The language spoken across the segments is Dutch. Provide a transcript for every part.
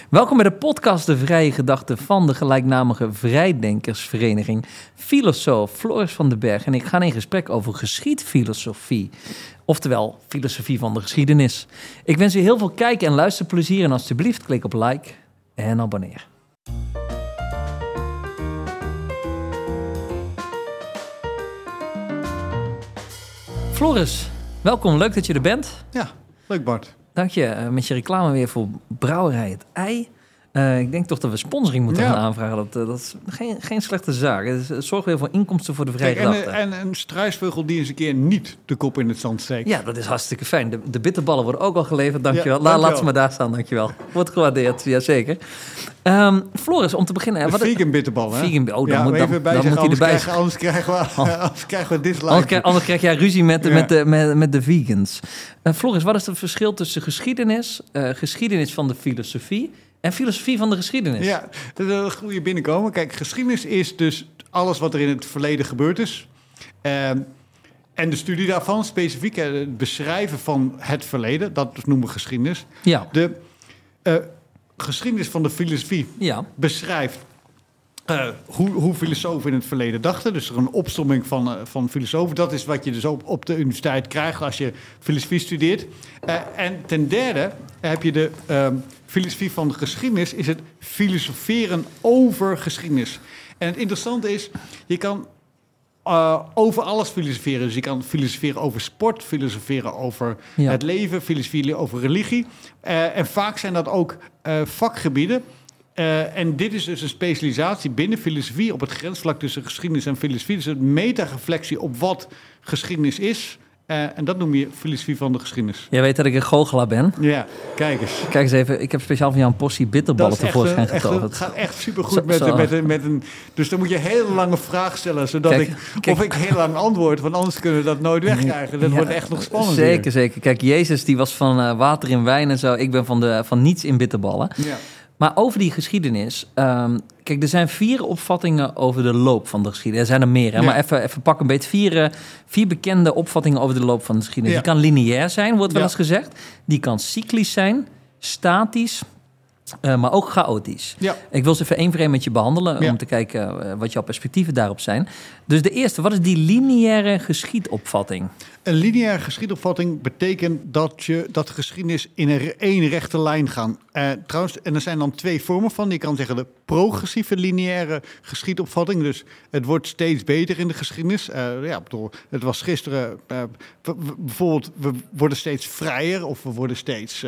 Welkom bij de podcast De Vrije Gedachten van de gelijknamige vrijdenkersvereniging Filosoof Floris van den Berg. En ik ga in gesprek over geschiedfilosofie, oftewel filosofie van de geschiedenis. Ik wens u heel veel kijk- en luisterplezier en alsjeblieft klik op like en abonneer. Floris, welkom. Leuk dat je er bent. Ja, leuk Bart. Dank je met je reclame weer voor Brouwerij Het Ei. Ik denk toch dat we sponsoring moeten gaan aanvragen. Dat is geen slechte zaak. Het zorgt weer voor inkomsten voor de vrije gedachten. En een struisvogel die eens een keer niet de kop in het zand steekt. Ja, dat is hartstikke fijn. De bitterballen worden ook al geleverd, dankjewel. Ja, dankjewel. Laat ze maar daar staan, dankjewel. Wordt gewaardeerd, jazeker. Floris, om te beginnen... De vegan bitterbal, hè? Vegan, dan moet hij erbij zijn. Anders krijgen we dislike. Anders krijg jij ruzie met de vegans. Floris, wat is het verschil tussen geschiedenis van de filosofie en filosofie van de geschiedenis? Ja, dat is een goede binnenkomen. Kijk, geschiedenis is dus alles wat er in het verleden gebeurd is. En de studie daarvan, specifiek het beschrijven van het verleden, dat noemen we geschiedenis. Ja. De geschiedenis van de filosofie beschrijft hoe filosofen in het verleden dachten. Dus er een opsomming van filosofen. Dat is wat je dus op de universiteit krijgt als je filosofie studeert. En ten derde heb je de filosofie van de geschiedenis, is het filosoferen over geschiedenis. En het interessante is, je kan over alles filosoferen. Dus je kan filosoferen over sport, filosoferen over het leven, filosoferen over religie. En vaak zijn dat ook vakgebieden. En dit is dus een specialisatie binnen filosofie op het grensvlak tussen geschiedenis en filosofie. Dus een metareflectie op wat geschiedenis is. En dat noem je filosofie van de geschiedenis. Jij weet dat ik een goochelaar ben. Ja, kijk eens. Kijk eens even, ik heb speciaal van jou een portie bitterballen tevoorschijn getoverd. Het gaat echt supergoed met een... Dus dan moet je een hele lange vraag stellen, zodat ik heel lang antwoord. Want anders kunnen we dat nooit wegkrijgen. Dat wordt echt nog spannend. Zeker. Kijk, Jezus die was van water in wijn en zo. Ik ben van niets in bitterballen. Ja. Maar over die geschiedenis... kijk, er zijn 4 opvattingen over de loop van de geschiedenis. Er zijn er meer, hè? Ja. Maar even pak een beetje 4 bekende opvattingen over de loop van de geschiedenis. Ja. Die kan lineair zijn, wordt wel eens gezegd. Die kan cyclisch zijn, statisch, maar ook chaotisch. Ja. Ik wil ze even één voor één met je behandelen... om te kijken wat jouw perspectieven daarop zijn. Dus de eerste, wat is die lineaire geschiedopvatting? Een lineaire geschiedopvatting betekent dat de geschiedenis in één rechte lijn gaat. Trouwens, en er zijn dan 2 vormen van. Je kan zeggen de progressieve lineaire geschiedopvatting. Dus het wordt steeds beter in de geschiedenis. Het was gisteren bijvoorbeeld, we worden steeds vrijer of we worden steeds...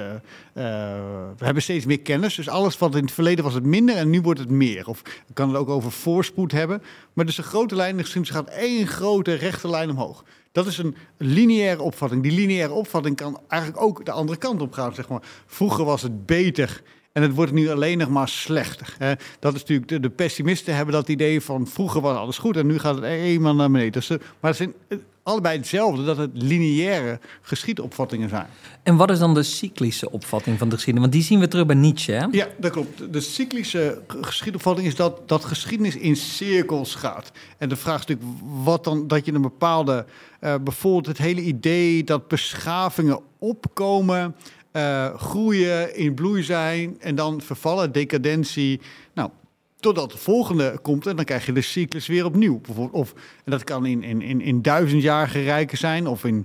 we hebben steeds meer kennis. Dus alles wat in het verleden was het minder en nu wordt het meer. Of je kan het ook over voorspoed hebben. Maar dus een grote lijn in de geschiedenis gaat één grote rechte lijn omhoog. Dat is een lineaire opvatting. Die lineaire opvatting kan eigenlijk ook de andere kant op gaan. Zeg maar. Vroeger was het beter en het wordt nu alleen nog maar slechter. Dat is natuurlijk de pessimisten hebben dat idee van vroeger was alles goed en nu gaat het eenmaal naar beneden. Dus, maar het zijn allebei hetzelfde, dat het lineaire geschiedopvattingen zijn. En wat is dan de cyclische opvatting van de geschiedenis? Want die zien we terug bij Nietzsche, hè? Ja, dat klopt. De cyclische geschiedopvatting is dat geschiedenis in cirkels gaat. En de vraag is natuurlijk wat dan, dat je een bepaalde... bijvoorbeeld het hele idee dat beschavingen opkomen... groeien, in bloei zijn en dan vervallen, decadentie. Nou, totdat de volgende komt en dan krijg je de cyclus weer opnieuw. Bijvoorbeeld, en dat kan in 1000-jarige rijken zijn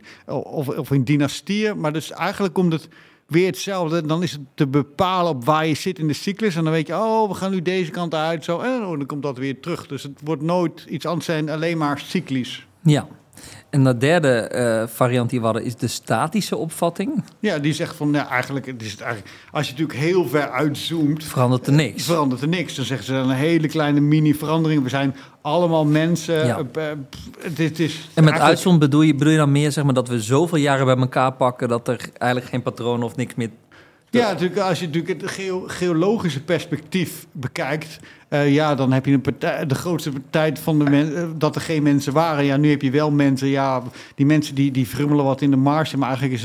of in dynastieën. Maar dus eigenlijk komt het weer hetzelfde. Dan is het te bepalen op waar je zit in de cyclus. En dan weet je, we gaan nu deze kant uit. Zo, en dan komt dat weer terug. Dus het wordt nooit iets anders zijn, alleen maar cyclisch. Ja. En de derde variant die we hadden is de statische opvatting. Ja, die zegt van, eigenlijk als je natuurlijk heel ver uitzoomt... Verandert er niks. Dan zeggen ze een hele kleine mini-verandering. We zijn allemaal mensen. Ja. En met uitzoomen bedoel je dan meer zeg maar, dat we zoveel jaren bij elkaar pakken... dat er eigenlijk geen patroon of niks meer... Ja, natuurlijk, als je natuurlijk het geologische perspectief bekijkt... dan heb je de grootste tijd van dat er geen mensen waren. Ja, nu heb je wel mensen. Ja, die mensen die frummelen wat in de marge. Maar eigenlijk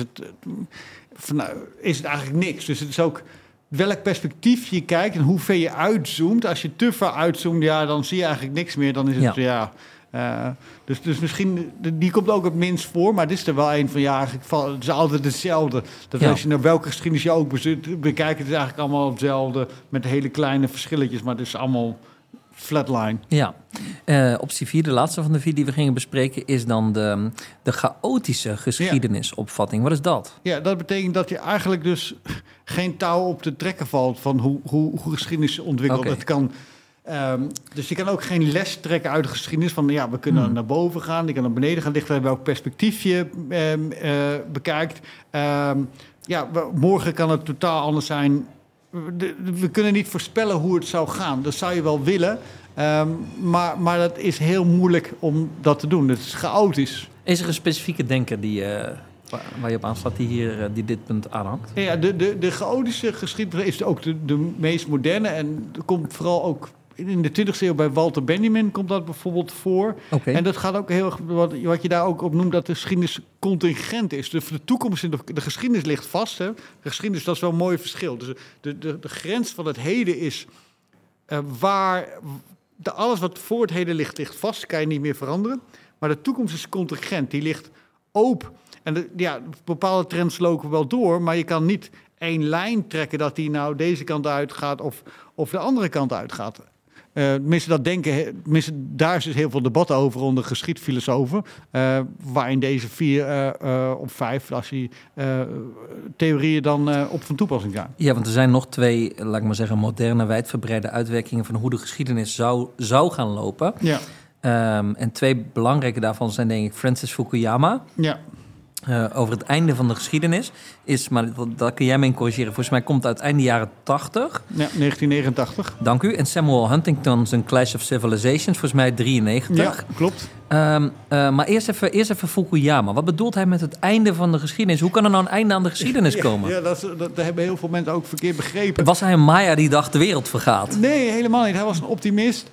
is het eigenlijk niks. Dus het is ook welk perspectief je kijkt en hoe ver je uitzoomt. Als je te ver uitzoomt, dan zie je eigenlijk niks meer. Dan is het Dus misschien, die komt ook het minst voor, maar dit is er wel een van, het is altijd hetzelfde. Dat als je naar welke geschiedenis je ook bekijkt, het is eigenlijk allemaal hetzelfde, met hele kleine verschilletjes, maar het is allemaal flatline. Ja, optie 4, de laatste van de 4 die we gingen bespreken, is dan de chaotische geschiedenisopvatting. Wat is dat? Ja, dat betekent dat je eigenlijk dus geen touw op te trekken valt van hoe geschiedenis ontwikkelt. Okay. Het kan, dus je kan ook geen les trekken uit de geschiedenis van we kunnen naar boven gaan, je kan naar beneden gaan, ligt aan welk perspectief je bekijkt. Morgen kan het totaal anders zijn. We kunnen niet voorspellen hoe het zou gaan. Dat zou je wel willen. Maar dat is heel moeilijk om dat te doen. Het is chaotisch. Is er een specifieke denker waar je op aanslaat die dit punt aanhangt? Ja, de chaotische geschiedenis is ook de meest moderne. En er komt vooral ook in de 20e eeuw bij Walter Benjamin komt dat bijvoorbeeld voor. Okay. En dat gaat ook heel erg, wat je daar ook op noemt, dat de geschiedenis contingent is. Dus de toekomst in de geschiedenis ligt vast. Hè. De geschiedenis, dat is wel een mooi verschil. Dus de grens van het heden is alles wat voor het heden ligt vast, kan je niet meer veranderen. Maar de toekomst is contingent, die ligt open. En bepaalde trends lopen wel door, maar je kan niet één lijn trekken dat die nou deze kant uitgaat of de andere kant uitgaat. Daar is dus heel veel debat over onder geschiedfilosofen. Waarin deze 4 of 5 theorieën dan op van toepassing zijn. Ja, want er zijn nog 2, laat ik maar zeggen, moderne, wijdverbreide uitwerkingen van hoe de geschiedenis zou gaan lopen. Ja. En 2 belangrijke daarvan zijn denk ik Francis Fukuyama. Ja. Over het einde van de geschiedenis is, maar dat kun jij me in corrigeren. Volgens mij komt het uit einde jaren 80. Ja, 1989. Dank u. En Samuel Huntington zijn Clash of Civilizations, volgens mij 93. Ja, klopt. Maar eerst even Fukuyama. Wat bedoelt hij met het einde van de geschiedenis? Hoe kan er nou een einde aan de geschiedenis komen? Ja, dat hebben heel veel mensen ook verkeerd begrepen. Was hij een Maya die dacht de wereld vergaat? Nee, helemaal niet. Hij was een optimist.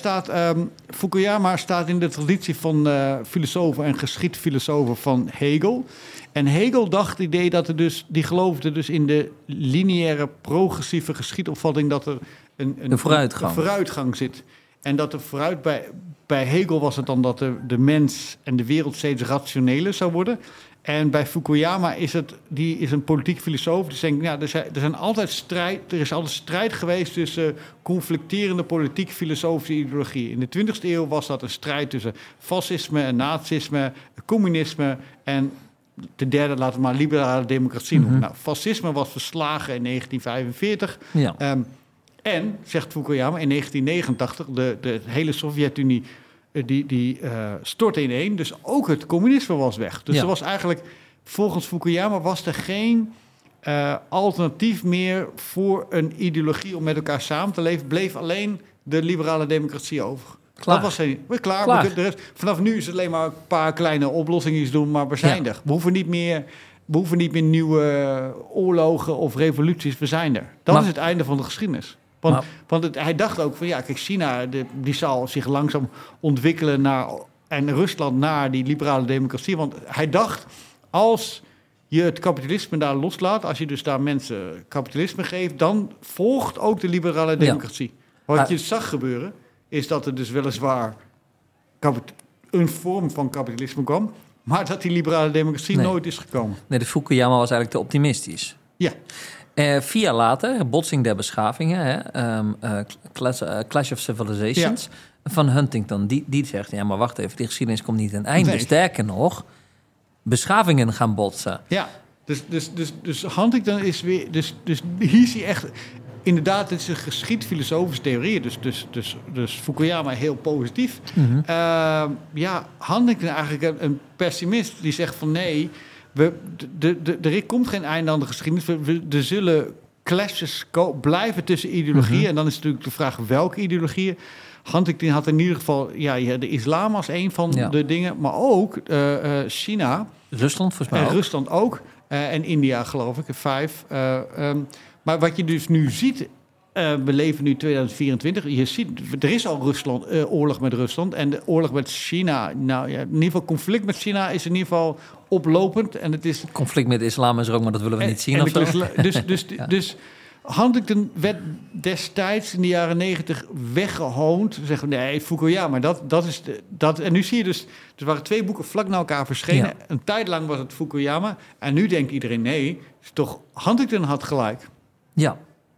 Fukuyama staat in de traditie van filosofen en geschiedfilosofen van Hegel. En Hegel dacht het idee die geloofde dus in de lineaire progressieve geschiedopvatting dat er een vooruitgang zit. En dat er bij Hegel was het dan dat de mens en de wereld steeds rationeler zou worden. En bij Fukuyama die is een politiek filosoof. Die zegt, er is altijd strijd geweest tussen conflicterende politiek-filosofische ideologieën. In de 20e eeuw was dat een strijd tussen fascisme en nazisme, communisme en de derde, laten we maar liberale democratie noemen. Nou, fascisme was verslagen in 1945. Ja. En, zegt Fukuyama, in 1989, de hele Sovjet-Unie die stortte ineen. Dus ook het communisme was weg. Dus er was eigenlijk, volgens Fukuyama, was er geen alternatief meer voor een ideologie om met elkaar samen te leven. Bleef alleen de liberale democratie over. Klaar. Dat was klaar. Vanaf nu is het alleen maar een paar kleine oplossingen doen, maar we zijn er. We hoeven niet meer nieuwe oorlogen of revoluties. We zijn er. Dat is het einde van de geschiedenis. Want hij dacht ook van, kijk, China die zal zich langzaam ontwikkelen en Rusland naar die liberale democratie. Want hij dacht, als je het kapitalisme daar loslaat, als je dus daar mensen kapitalisme geeft, dan volgt ook de liberale democratie. Ja. Wat je zag gebeuren, is dat er dus weliswaar een vorm van kapitalisme kwam, maar dat die liberale democratie nooit is gekomen. Nee, de Fukuyama was eigenlijk te optimistisch. Ja. 4 jaar later, Botsing der Beschavingen, Clash of Civilizations, van Huntington. Die zegt, maar wacht even, die geschiedenis komt niet aan het einde. Nee. Sterker nog, beschavingen gaan botsen. Ja, dus Huntington is weer... Dus hier zie je echt... Inderdaad, het is een geschiedfilosofische theorie. Dus Fukuyama heel positief. Mm-hmm. Huntington eigenlijk een pessimist die zegt van nee... Er komt geen einde aan de geschiedenis. Er zullen clashes blijven tussen ideologieën. Mm-hmm. En dan is natuurlijk de vraag welke ideologieën. Huntington had in ieder geval de islam als een van de dingen. Maar ook China. Rusland volgens mij ook. Rusland ook. En India geloof ik, 5. Maar wat je dus nu ziet... we leven nu 2024. Je ziet, er is al oorlog met Rusland. En de oorlog met China... in ieder geval conflict met China is in ieder geval oplopend. En het is... Conflict met de islam is er ook, maar dat willen we niet zien. Dus Huntington werd destijds in de jaren 90 weggehoond. Ze zeggen, nee, Fukuyama, dat is... En nu zie je dus... Er waren 2 boeken vlak na elkaar verschenen. Ja. Een tijd lang was het Fukuyama. En nu denkt iedereen, nee, is toch Huntington had gelijk. Ja.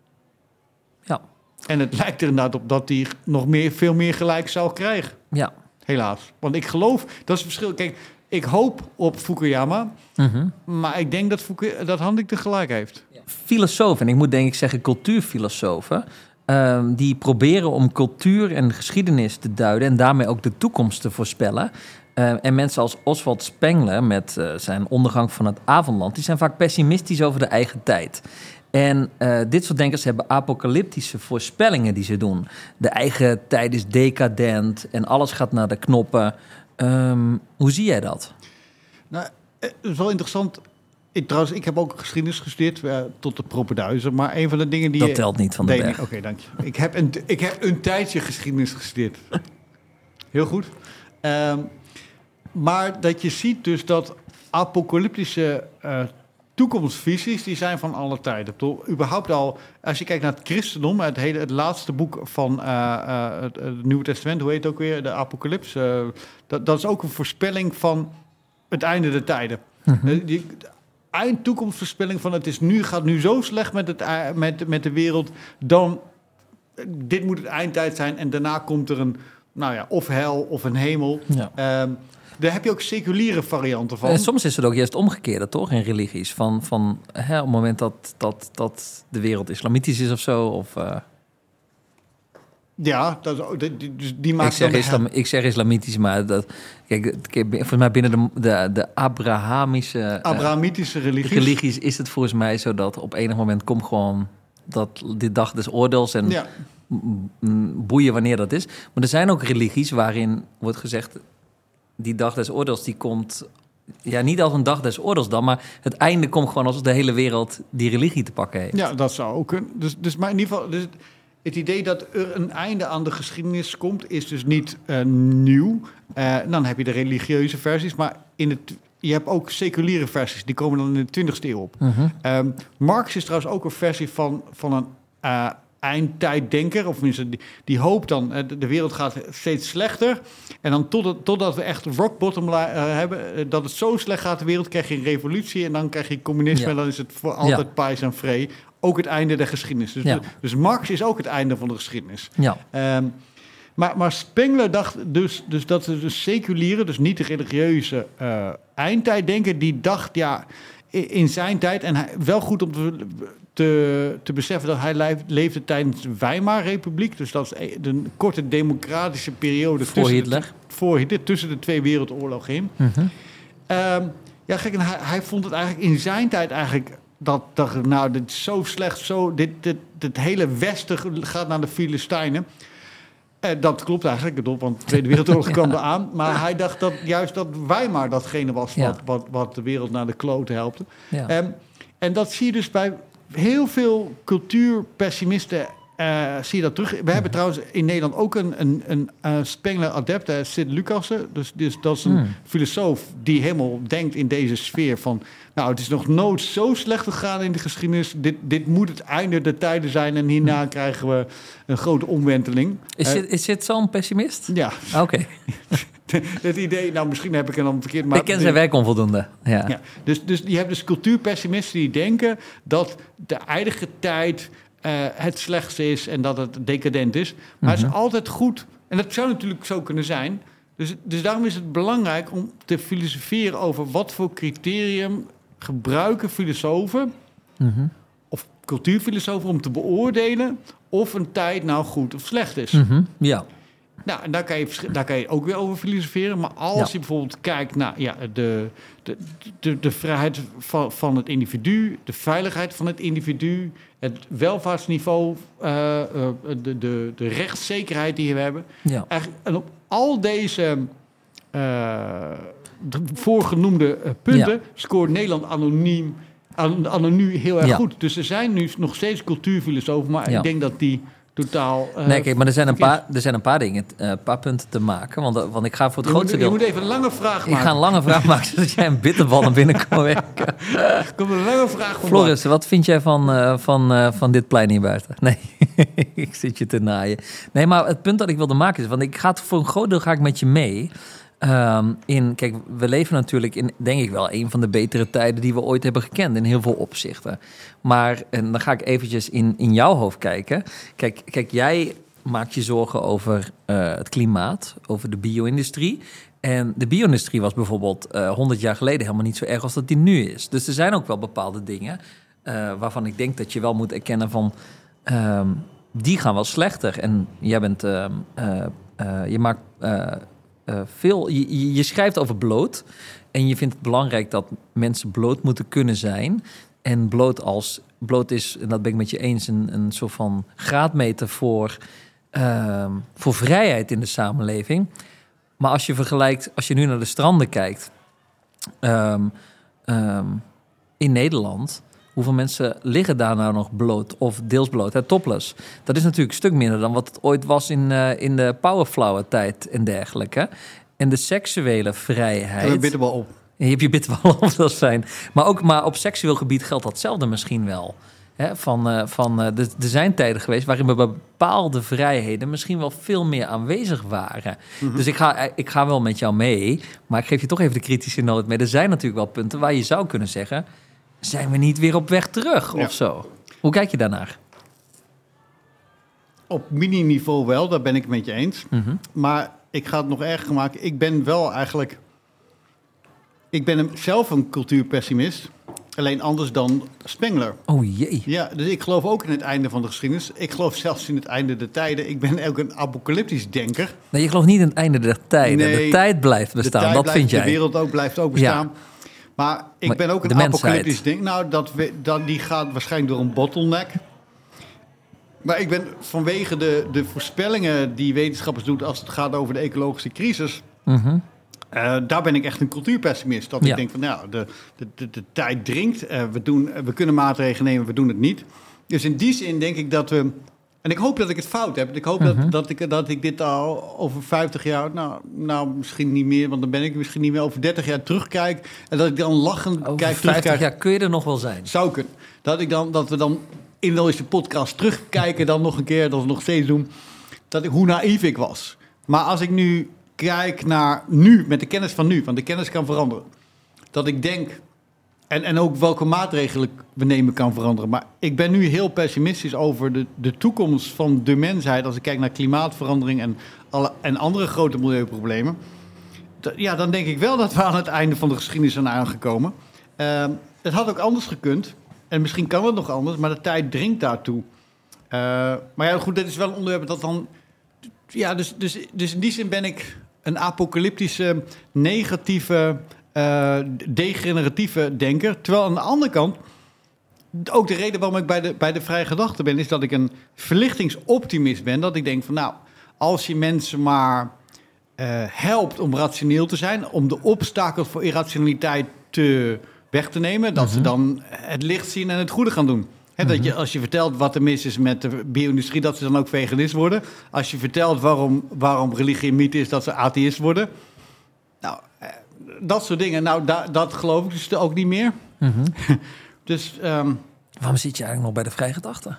En het lijkt er inderdaad op dat hij nog veel meer gelijk zou krijgen. Ja. Helaas. Want ik geloof, dat is het verschil. Kijk, ik hoop op Fukuyama, maar ik denk dat Huntington gelijk heeft. Filosofen, en ik moet denk ik zeggen cultuurfilosofen, die proberen om cultuur en geschiedenis te duiden en daarmee ook de toekomst te voorspellen. En mensen als Oswald Spengler met zijn Ondergang van het Avondland, die zijn vaak pessimistisch over de eigen tijd. En dit soort denkers hebben apocalyptische voorspellingen die ze doen. De eigen tijd is decadent en alles gaat naar de knoppen. Hoe zie jij dat? Nou, het is wel interessant. Ik heb ook geschiedenis gestudeerd tot de propenduizer. Maar een van de dingen die... Dat telt niet van de berg. Oké, dank je. Ik heb een tijdje geschiedenis gestudeerd. Heel goed. Maar dat je ziet dus dat apocalyptische toekomstvisies, die zijn van alle tijden. Überhaupt al, als je kijkt naar het christendom, het laatste boek van het Nieuwe Testament, hoe heet het ook weer? De Apocalyps. Dat is ook een voorspelling van het einde der tijden. Die eindtoekomstvoorspelling van gaat nu zo slecht met de wereld, dan dit moet het eindtijd zijn en daarna komt er een, of hel of een hemel. Ja. Daar heb je ook seculiere varianten van. En soms is het ook juist omgekeerde, toch? In religies. Op het moment dat de wereld islamitisch is of zo. Of, Ja, dus die maakt ik zeg islamitisch, maar kijk, volgens mij binnen de Abrahamitische religies is het volgens mij zo dat op enig moment komt gewoon die dag des oordeels en boeien wanneer dat is. Maar er zijn ook religies waarin wordt gezegd, die dag des oordeels die komt, niet als een dag des oordeels dan, maar het einde komt gewoon als de hele wereld die religie te pakken heeft. Ja, dat zou ook kunnen. Dus maar in ieder geval, het idee dat er een einde aan de geschiedenis komt, is dus niet nieuw. Dan heb je de religieuze versies, maar je hebt ook seculiere versies. Die komen dan in de 20e eeuw op. Marx is trouwens ook een versie van een eindtijddenker. Of tenminste, die hoopt dan, de wereld gaat steeds slechter. En dan totdat we echt rock bottom hebben, dat het zo slecht gaat de wereld, krijg je een revolutie en dan krijg je communisme en dan is het voor altijd pais en vree. Ook het einde der geschiedenis. Dus Marx is ook het einde van de geschiedenis. Ja. Maar Spengler dacht dus dat de seculiere, dus niet de religieuze eindtijddenker, die dacht in zijn tijd, en wel goed om te beseffen dat hij leefde tijdens de Weimarrepubliek. Dus dat is de korte democratische periode voor Hitler, tussen de 2 wereldoorlogen in. Kijk, en hij vond het eigenlijk in zijn tijd eigenlijk dit is zo slecht, dit hele Westen gaat naar de Filistijnen. Dat klopt eigenlijk, want de Tweede Wereldoorlog kwam eraan. Maar hij dacht dat juist dat Weimar datgene was wat de wereld naar de kloten helpte. Ja. En dat zie je dus bij heel veel cultuurpessimisten, zie je dat terug. We hebben trouwens in Nederland ook een Spengler-adept, Sid Lucassen. Dus dat is een filosoof die helemaal denkt in deze sfeer van, het is nog nooit zo slecht gegaan in de geschiedenis. Dit moet het einde der tijden zijn en hierna krijgen we een grote omwenteling. Is dit zo'n pessimist? Ja. Oké. Het idee, misschien heb ik het dan verkeerd. Maar ik ken zijn werk onvoldoende. Ja. Dus je hebt dus cultuurpessimisten die denken dat de eindige tijd het slechtste is en dat het decadent is. Maar het is altijd goed, en dat zou natuurlijk zo kunnen zijn. Dus daarom is het belangrijk om te filosoferen over wat voor criterium gebruiken filosofen of cultuurfilosofen om te beoordelen of een tijd nou goed of slecht is. Ja. Nou, en daar kan je ook weer over filosoferen. Maar als je bijvoorbeeld kijkt naar de vrijheid van het individu, de veiligheid van het individu, het welvaartsniveau, de rechtszekerheid die we hebben. Ja. En op al deze voorgenoemde punten scoort Nederland anoniem heel erg goed. Dus er zijn nu nog steeds cultuurfilosofen, maar ik denk dat die totaal... nee, kijk, maar er zijn een paar dingen, een paar punten te maken. Want ik ga voor het grootste deel... Je moet even een lange vraag maken. Ik ga een lange vraag maken, zodat jij een bitterbal naar binnen kan werken. Komt een lange vraag van Floris, wat vind jij van dit plein hier buiten? Nee, ik zit je te naaien. Nee, maar het punt dat ik wilde maken is... want ik ga het voor een groot deel ga ik met je mee... Kijk, we leven natuurlijk in, denk ik wel, een van de betere tijden die we ooit hebben gekend in heel veel opzichten. Maar, en dan ga ik eventjes in jouw hoofd kijken. Kijk, jij maakt je zorgen over het klimaat, over de bio-industrie. En de bio-industrie was bijvoorbeeld 100 jaar geleden helemaal niet zo erg als dat die nu is. Dus er zijn ook wel bepaalde dingen waarvan ik denk dat je wel moet erkennen van... die gaan wel slechter. En jij bent... je maakt... je schrijft over bloot en je vindt het belangrijk dat mensen bloot moeten kunnen zijn. En bloot is, en dat ben ik met je eens, een soort van graadmeter voor vrijheid in de samenleving. Maar als je vergelijkt, als je nu naar de stranden kijkt in Nederland, hoeveel mensen liggen daar nou nog bloot of deels bloot, topless? Dat is natuurlijk een stuk minder dan wat het ooit was in de powerflower tijd en dergelijke. En de seksuele vrijheid... En een bitterbal op. Je hebt je bitterbal op, dat is fijn. Maar op seksueel gebied geldt datzelfde misschien wel. Er zijn tijden geweest waarin bepaalde vrijheden misschien wel veel meer aanwezig waren. Mm-hmm. Dus ik ga wel met jou mee, maar ik geef je toch even de kritische noot mee. Er zijn natuurlijk wel punten waar je zou kunnen zeggen... zijn we niet weer op weg terug of zo? Hoe kijk je daarnaar? Op mini-niveau wel, daar ben ik het met je eens. Mm-hmm. Maar ik ga het nog erger maken. Ik ben wel eigenlijk... Ik ben zelf een cultuurpessimist. Alleen anders dan Spengler. Oh jee. Ja, dus ik geloof ook in het einde van de geschiedenis. Ik geloof zelfs in het einde der tijden. Ik ben ook een apocalyptisch denker. Nee, je gelooft niet in het einde der tijden. Nee, de tijd blijft bestaan, dat vind jij. De wereld blijft ook bestaan. Ja. Maar ik ben ook een apocalyptisch denker. Nou, die gaat waarschijnlijk door een bottleneck. Maar ik ben vanwege de voorspellingen die wetenschappers doen... als het gaat over de ecologische crisis... Mm-hmm. Daar ben ik echt een cultuurpessimist. Dat ik denk van, nou, de tijd dringt. We kunnen maatregelen nemen, we doen het niet. Dus in die zin denk ik dat we... En ik hoop dat ik het fout heb. Ik hoop dat ik dit al over 50 jaar... Nou, misschien niet meer, want dan ben ik misschien niet meer... over 30 jaar terugkijk. En dat ik dan lachend over kijk... 50 jaar kun je er nog wel zijn. Zou kunnen. Dat we dan in deze podcast terugkijken... dan nog een keer, dat we nog steeds doen... hoe naïef ik was. Maar als ik nu... kijk naar nu, met de kennis van nu, want de kennis kan veranderen. Dat ik denk, en ook welke maatregelen we nemen kan veranderen. Maar ik ben nu heel pessimistisch over de toekomst van de mensheid... als ik kijk naar klimaatverandering en andere grote milieuproblemen. Dan denk ik wel dat we aan het einde van de geschiedenis zijn aangekomen. Het had ook anders gekund. En misschien kan het nog anders, maar de tijd dringt daartoe. Maar ja, goed, dit is wel een onderwerp dat dan... Ja, dus in die zin ben ik een apocalyptische, negatieve, degeneratieve denker. Terwijl aan de andere kant, ook de reden waarom ik bij de vrije gedachte ben... is dat ik een verlichtingsoptimist ben. Dat ik denk van, nou, als je mensen maar helpt om rationeel te zijn... om de obstakels voor irrationaliteit weg te nemen... dat ze dan het licht zien en het goede gaan doen. Dat je, als je vertelt wat er mis is met de bio-industrie... dat ze dan ook veganist worden. Als je vertelt waarom religie een mythe is... dat ze atheïst worden. Nou, dat soort dingen. Nou, dat geloof ik dus ook niet meer. Mm-hmm. Dus, waarom zit je eigenlijk nog bij de vrije gedachte?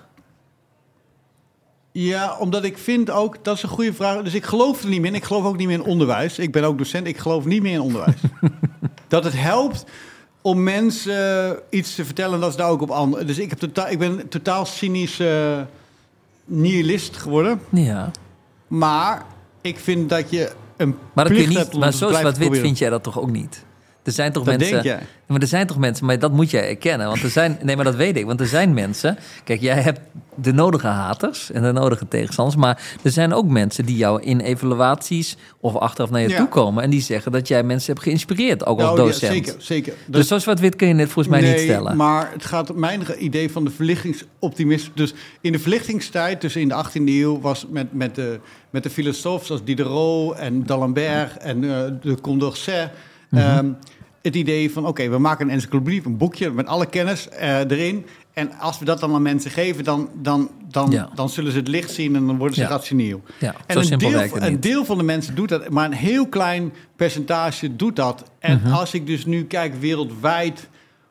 Ja, omdat ik vind ook... Dat is een goede vraag. Dus ik geloof er niet meer in. Ik geloof ook niet meer in onderwijs. Ik ben ook docent. Ik geloof niet meer in onderwijs. Dat het helpt... om mensen iets te vertellen, dat is daar ook op anders. Dus ik ben totaal cynisch nihilist geworden. Ja. Maar ik vind dat je een plicht hebt om maar zo zwart-wit vind jij dat toch ook niet? Er zijn toch dat mensen... denk jij. Maar er zijn toch mensen, maar dat moet jij erkennen. Want er zijn... Nee, maar dat weet ik. Want er zijn mensen... Kijk, jij hebt de nodige haters en de nodige tegenstanders. Maar er zijn ook mensen die jou in evaluaties of achteraf naar je toe komen... en die zeggen dat jij mensen hebt geïnspireerd, ook als docent. Ja, zeker. Dus zo zwart-wit kun je dit volgens mij niet stellen. Nee, maar het gaat om mijn idee van de verlichtingsoptimisme. Dus in de verlichtingstijd, dus in de 18e eeuw... was met de filosofen zoals Diderot en D'Alembert en de Condorcet... het idee van, oké, we maken een encyclopedie, een boekje met alle kennis erin. En als we dat dan aan mensen geven, dan zullen ze het licht zien en dan worden ze rationeel. Ja, en zo een deel van de mensen doet dat, maar een heel klein percentage doet dat. En als ik dus nu kijk wereldwijd,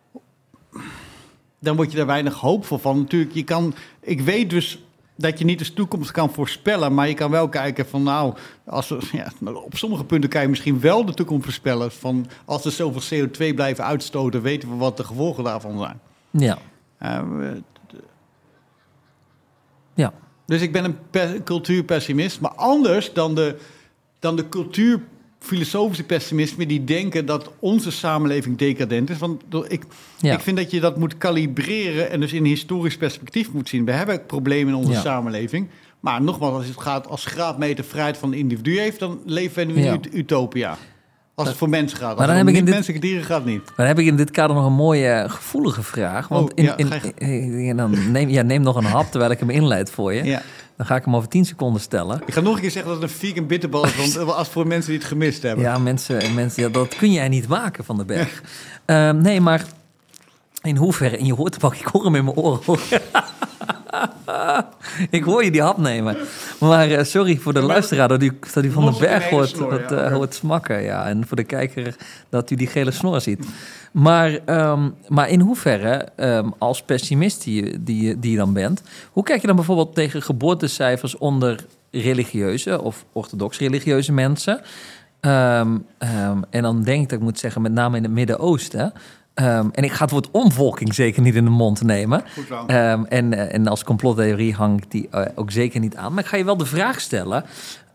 dan word je daar weinig hoopvol van. Natuurlijk, ik weet dus dat je niet de toekomst kan voorspellen, maar je kan wel kijken van op sommige punten kan je misschien wel de toekomst voorspellen. Van als er zoveel CO2 blijven uitstoten, weten we wat de gevolgen daarvan zijn. Ja. Ja. Dus ik ben een cultuurpessimist, maar anders dan de cultuurfilosofische pessimisten die denken dat onze samenleving decadent is. Want ik vind dat je dat moet kalibreren en dus in historisch perspectief moet zien. We hebben problemen in onze samenleving, maar nogmaals, als het gaat als graadmeter vrijheid van de individu heeft, dan leven we nu in een utopia. Als het voor mensen gaat. Als het niet menselijke dieren gaat niet. Maar dan heb ik in dit kader nog een mooie gevoelige vraag. Want neem nog een hap terwijl ik hem inleid voor je. Ja. Dan ga ik hem over 10 seconden stellen. Ik ga nog een keer zeggen dat het een vegan bitterbal is. Want als voor mensen die het gemist hebben. Ja, mensen dat kun jij niet maken, Van den Berg. Nee, maar in hoeverre... En je hoort hem ook, ik hoor hem in mijn oren. Ik hoor je die hap nemen. Maar sorry voor de luisteraar dat u Van den Berg hoort smakken. Ja. En voor de kijker dat u die gele snor ziet. Maar in hoeverre, als pessimist die je dan bent... hoe kijk je dan bijvoorbeeld tegen geboortecijfers onder religieuze of orthodox religieuze mensen? En dan denk ik dat ik moet zeggen, met name in het Midden-Oosten... en ik ga het woord omvolking zeker niet in de mond nemen. En als complottheorie hang ik die ook zeker niet aan. Maar ik ga je wel de vraag stellen.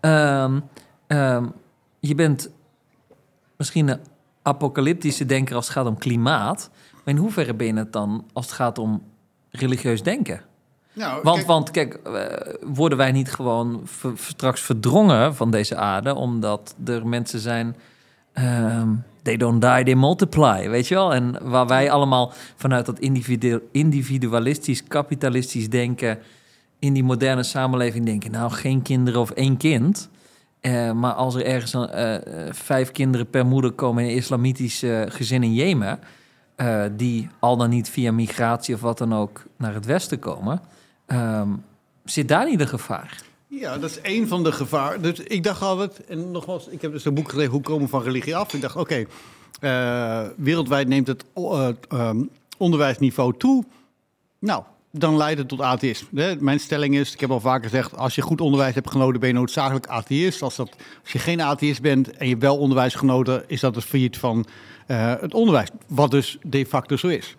Je bent misschien een apocalyptische denker als het gaat om klimaat. Maar in hoeverre ben je het dan als het gaat om religieus denken? Nou, want kijk, worden wij niet gewoon straks verdrongen van deze aarde... omdat er mensen zijn... they don't die, they multiply, weet je wel? En waar wij allemaal vanuit dat individualistisch, kapitalistisch denken... in die moderne samenleving denken... nou, geen kinderen of 1 kind. Maar als er ergens 5 kinderen per moeder komen... in een islamitisch gezin in Jemen... die al dan niet via migratie of wat dan ook naar het westen komen... zit daar niet een gevaar? Ja, dat is één van de gevaren. Dus ik dacht altijd, en nogmaals, ik heb dus een boek gelezen... Hoe komen we van religie af? Ik dacht, oké, wereldwijd neemt het onderwijsniveau toe. Nou, dan leidt het tot atheïsme. Mijn stelling is, ik heb al vaker gezegd... als je goed onderwijs hebt genoten, ben je noodzakelijk atheïst. Als je geen atheïst bent en je hebt wel onderwijs genoten... is dat het failliet van het onderwijs. Wat dus de facto zo is.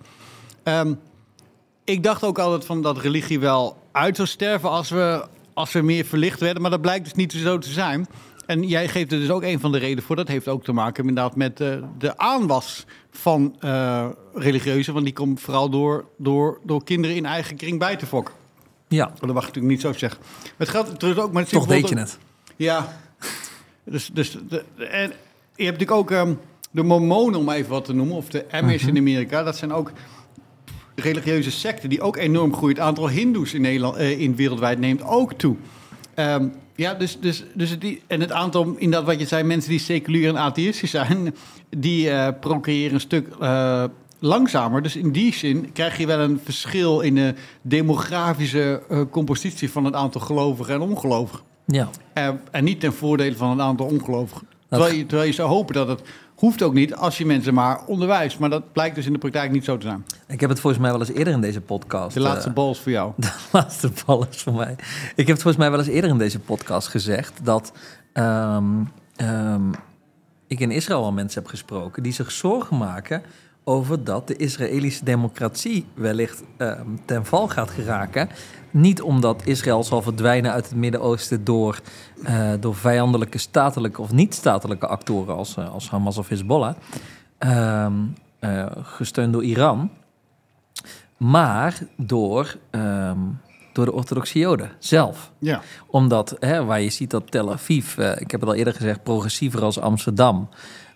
Ik dacht ook altijd van dat religie wel uit zou sterven... als we meer verlicht werden, maar dat blijkt dus niet zo te zijn. En jij geeft er dus ook een van de redenen voor. Dat heeft ook te maken inderdaad met de aanwas van religieuzen. Want die komt vooral door kinderen in eigen kring bij te fokken. Ja. Dat mag ik natuurlijk niet zo zeggen. Maar het gaat trouwens ook... Toch deed je het. Ja. En je hebt natuurlijk ook de Mormonen, om even wat te noemen. Of de Amish in Amerika. Dat zijn ook... religieuze secten die ook enorm groeit. Het aantal hindoes in Nederland, in wereldwijd neemt ook toe. En het aantal, inderdaad wat je zei, mensen die seculier en atheïstisch zijn, die procreëren een stuk langzamer. Dus in die zin krijg je wel een verschil in de demografische compositie van het aantal gelovigen en ongelovigen. Ja. En niet ten voordele van een aantal ongelovigen. Terwijl je zou hopen dat het hoeft ook niet als je mensen maar onderwijst. Maar dat blijkt dus in de praktijk niet zo te zijn. Ik heb het volgens mij wel eens eerder in deze podcast... De laatste bal is voor jou. De laatste bal is voor mij. Ik heb het volgens mij wel eens eerder in deze podcast gezegd... dat ik in Israël al mensen heb gesproken... die zich zorgen maken over dat de Israëlische democratie... wellicht ten val gaat geraken... Niet omdat Israël zal verdwijnen uit het Midden-Oosten door vijandelijke statelijke of niet-statelijke actoren als Hamas of Hezbollah, gesteund door Iran, maar door de orthodoxe Joden zelf. Ja. Omdat, waar je ziet dat Tel Aviv, ik heb het al eerder gezegd, progressiever als Amsterdam,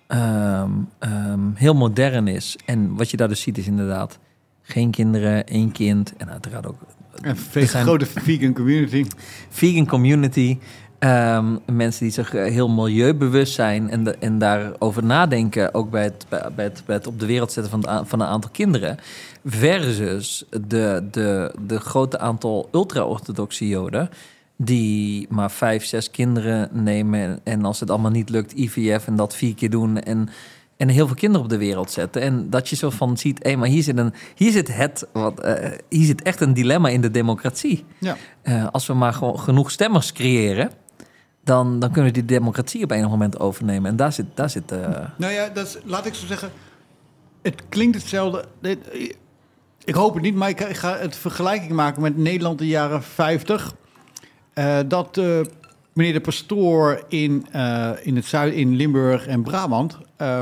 heel modern is. En wat je daar dus ziet is inderdaad geen kinderen, 1 kind en uiteraard ook... Een grote vegan community. Vegan community. Mensen die zich heel milieubewust zijn en daarover nadenken, ook bij het op de wereld zetten van een aantal kinderen, versus de grote aantal ultra-orthodoxe Joden die maar 5, 6 kinderen nemen en als het allemaal niet lukt, IVF en dat 4 keer doen en heel veel kinderen op de wereld zetten. En dat je zo van ziet, maar hier zit echt een dilemma in de democratie. Ja. Als we maar gewoon genoeg stemmers creëren, dan kunnen we die democratie op enig moment overnemen. En daar zit. Nou ja, laat ik zo zeggen, het klinkt hetzelfde. Ik hoop het niet, maar ik ga het vergelijking maken met Nederland in de jaren 50. Dat meneer de pastoor in het zuiden, in Limburg en Brabant,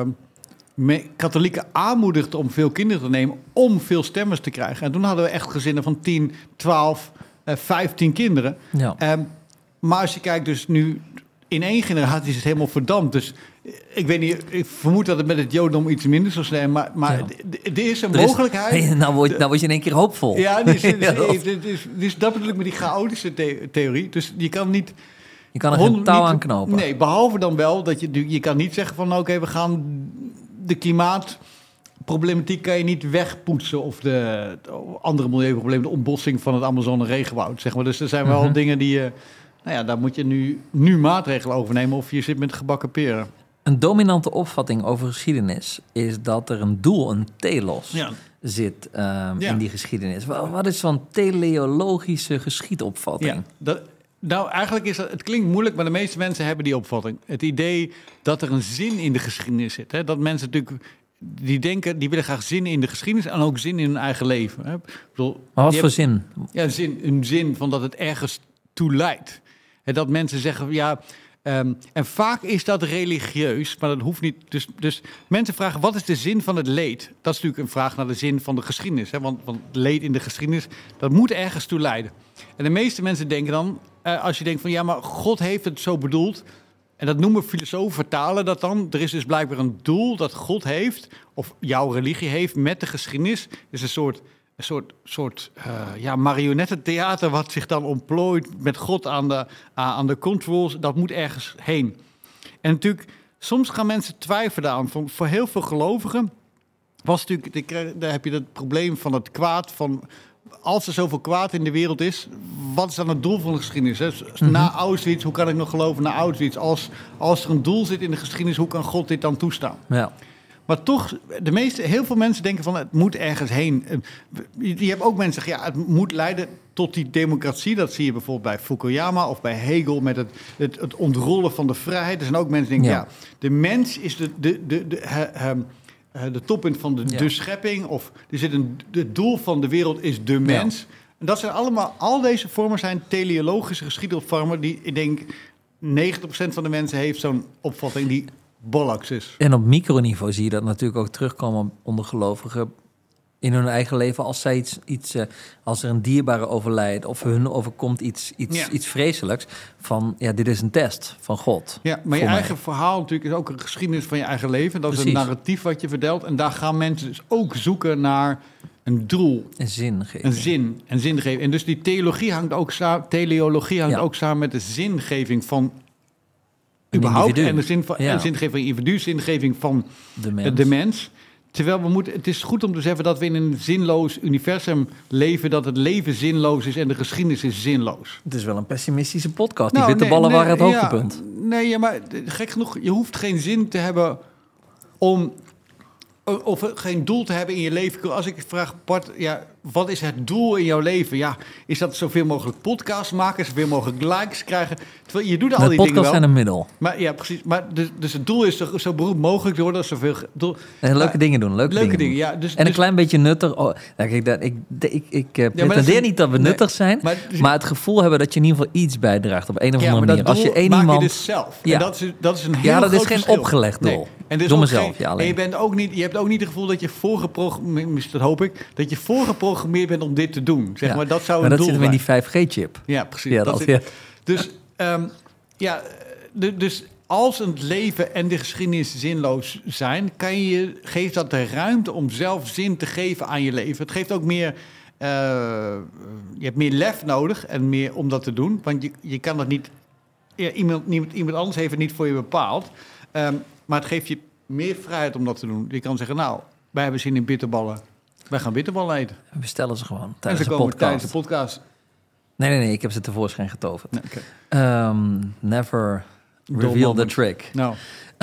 katholieken aanmoedigde om veel kinderen te nemen, om veel stemmers te krijgen. En toen hadden we echt gezinnen van 10, 12, 15 kinderen. Ja. Maar als je kijkt, dus nu in 1 generatie is het helemaal verdampt. Dus ik weet niet, ik vermoed dat het met het Jodendom iets minder zou zijn. Maar er is een mogelijkheid. Nou word je in één keer hoopvol. Ja, dus dat bedoel ik met die chaotische theorie. Dus je kan niet. Je kan er geen touw aan knopen. Nee, behalve dan wel dat je kan niet zeggen van oké, we gaan de klimaatproblematiek kan je niet wegpoetsen of de andere milieuproblemen, de ontbossing van het Amazone regenwoud, zeg maar. Dus er zijn wel dingen die daar moet je nu maatregelen over nemen of je zit met gebakken peren. Een dominante opvatting over geschiedenis is dat er een doel, een telos, zit in die geschiedenis. Wat is zo'n teleologische geschiedopvatting? Ja, nou, eigenlijk is het klinkt moeilijk, maar de meeste mensen hebben die opvatting. Het idee dat er een zin in de geschiedenis zit. Hè? Dat mensen natuurlijk die willen graag zin in de geschiedenis en ook zin in hun eigen leven. Hè? Ik bedoel, maar wat voor zin? Ja, een zin van dat het ergens toe leidt. En dat mensen zeggen, en vaak is dat religieus, maar dat hoeft niet. Dus mensen vragen, wat is de zin van het leed? Dat is natuurlijk een vraag naar de zin van de geschiedenis. Hè? Want leed in de geschiedenis, dat moet ergens toe leiden. En de meeste mensen denken dan, als je denkt van, ja, maar God heeft het zo bedoeld. En dat noemen filosofen, vertalen dat dan. Er is dus blijkbaar een doel dat God heeft, of jouw religie heeft, met de geschiedenis. Het is een soort marionettentheater wat zich dan ontplooit met God aan de controls. Dat moet ergens heen. En natuurlijk, soms gaan mensen twijfelen aan. Voor heel veel gelovigen was natuurlijk, daar heb je het probleem van het kwaad. Van als er zoveel kwaad in de wereld is, wat is dan het doel van de geschiedenis? Hè? Na Auschwitz, hoe kan ik nog geloven na Auschwitz? Als er een doel zit in de geschiedenis, hoe kan God dit dan toestaan? Ja. Maar toch, heel veel mensen denken van het moet ergens heen. Je hebt ook mensen zeggen, het moet leiden tot die democratie. Dat zie je bijvoorbeeld bij Fukuyama of bij Hegel met het ontrollen van de vrijheid. Er zijn ook mensen die denken, de mens is de toppunt van de schepping. Of het doel van de wereld is de mens. Ja. En dat zijn al deze vormen zijn teleologische geschiedopvormen die, ik denk, 90% van de mensen heeft zo'n opvatting die bollocks is. En op microniveau zie je dat natuurlijk ook terugkomen onder gelovigen in hun eigen leven. Als zij als er een dierbare overlijdt of hun overkomt iets vreselijks, van dit is een test van God. Ja, maar je eigen verhaal natuurlijk is ook een geschiedenis van je eigen leven. Dat is een narratief wat je vertelt. En daar gaan mensen dus ook zoeken naar een doel. Een zingeving. Een zingeving. En dus die teleologie hangt ook samen met de zingeving van überhaupt. En de zingeving van individu, zingeving van de mens. Terwijl het is goed om te zeggen dat we in een zinloos universum leven, dat het leven zinloos is en de geschiedenis is zinloos. Het is wel een pessimistische podcast. Die bitterballen waren het hoogtepunt. Maar gek genoeg, je hoeft geen zin te hebben of geen doel te hebben in je leven. Als ik vraag, Bart, wat is het doel in jouw leven? Ja, is dat zoveel mogelijk podcasts maken, zoveel mogelijk likes krijgen? Terwijl je doet al die dingen wel. Podcasts zijn een middel. Maar ja, precies. Maar dus het doel is zo beroemd mogelijk te worden. Leuke dingen doen. Leuke dingen. Ja, en een klein beetje nuttig. Ik pretendeer niet dat we nuttig zijn, maar het gevoel hebben dat je in ieder geval iets bijdraagt op een of andere manier. Als je één iemand, je dus zelf. Ja. En dat is een heel groot is geen verschil. Opgelegd doel. En dus door mezelf. En je hebt ook niet het gevoel dat je voorgeprogrammeerd, dat hoop ik, dat je voorgeprogrammeerd bent om dit te doen. Zeg maar dat zou een doel zijn. Dat zit in die 5G-chip. Ja, precies. Dus als het leven en de geschiedenis zinloos zijn, geeft dat de ruimte om zelf zin te geven aan je leven. Het geeft ook meer. Je hebt meer lef nodig en meer om dat te doen, want je kan dat niet iemand anders heeft het niet voor je bepaald. Maar het geeft je meer vrijheid om dat te doen. Je kan zeggen, nou, wij hebben zin in bitterballen. Wij gaan bitterballen eten. We bestellen ze gewoon En tijdens ze de komen podcast. tijdens de podcast. Nee, ik heb ze tevoorschijn getoverd. Nee, okay. Never reveal the trick. Nou.